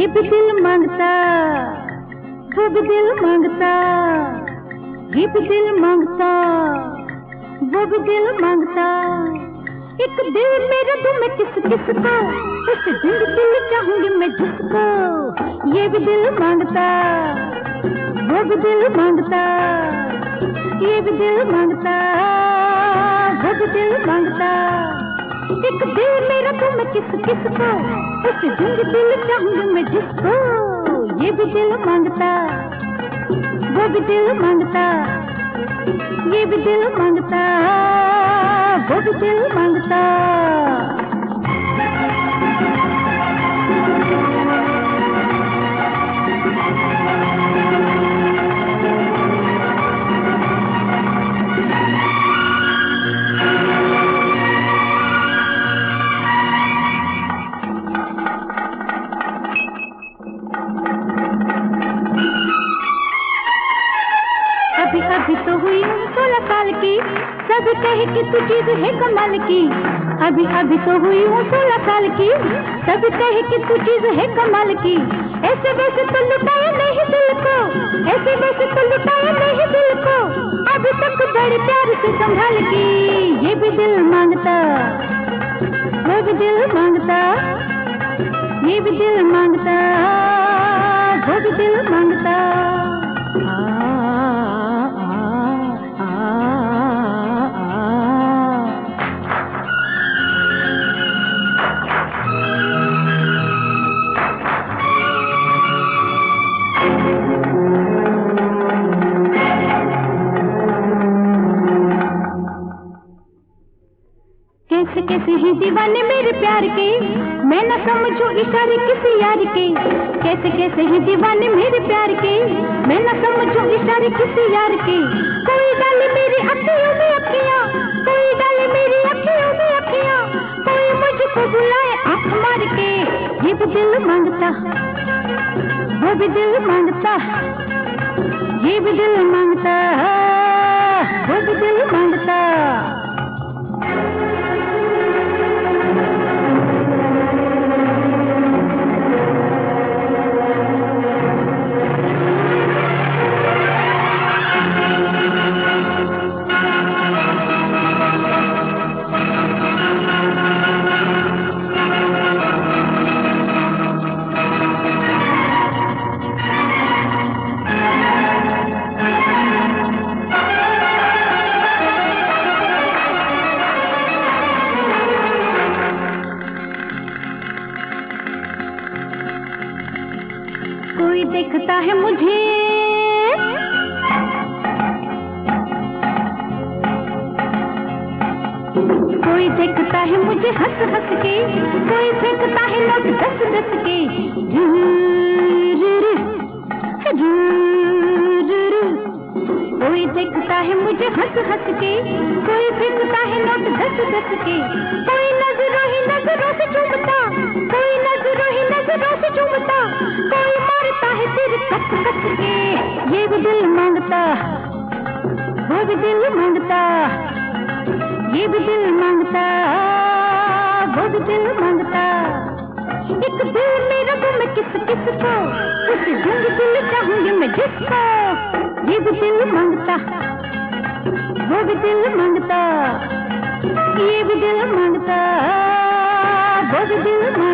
भी दिल मांगता, वो भी दिल मांगता, ये भी दिल मांगता, वो भी दिल मांगता। एक दिल मेरा दूं मैं किस किस को, उस दिल चाहूंगी मैं जिसको। ये भी दिल मांगता, वो भी दिल मांगता, ये भी दिल मांगता, वो भी दिल मांगता। एक दिल मेरा दूं मैं किस किस को, उस दिल चाहूंगी मैं जिसको। ये भी दिल मांगता, वो भी दिल मांगता, ये भी दिल मांगता, वो भी दिल मांगता। अभी अभी तो हुई 16 साल की, सभी कहे कि तू चीज है कमाल की। अभी अभी तो हुई 16 साल की, सभी कहे कि तू चीज है कमाल की। ऐसे वैसे तो लुटाया नहीं दिल को, ऐसे वैसे तो लुटाया नहीं दिल को। अभी तक बड़े प्यार से संभाल की। ये भी दिल मांगता, वो भी दिल मांगता, ये भी दिल मांगता, वो भी दिल मांगता। कैसे कैसे हैं दीवाने मेरे प्यार के, मैं न समझूं इशारे किसी यार के। कैसे कैसे हैं दीवाने मेरे प्यार के, मैं न समझूं इशारे किसी यार के। कोई डाले मेरी अखियों में अखियां, कोई डाले मेरी अखियों में अखियां, कोई मुझको बुलाए आंख मार के। ये भी दिल मांगता, वो भी दिल मांगता, ये भी दिल मांगता, वो भी दिल मांगता। कोई देखता है मुझे, कोई देखता है मुझे हंस हंस के, कोई फेंकता है नोट 10-10 के। कोई देखता है मुझे हंस हंस के, कोई फेंकता है नोट 10-10 के। कोई नजरों ही नजरों से चूमता, कोई नजरों ही नजरों से चूमता, कोई मारता है सिर कस कस के। ये भी दिल मांगता, वो भी दिल मांगता, ये भी दिल मांगता, वो भी दिल मांगता। एक दिल मेरा दूं मैं किस किस को, उस दिल चाहूंगी मैं जिसको। ये भी दिल मांगता, वो भी दिल मांगता, ये भी दिल मांगता, वो भी दिल मांगता।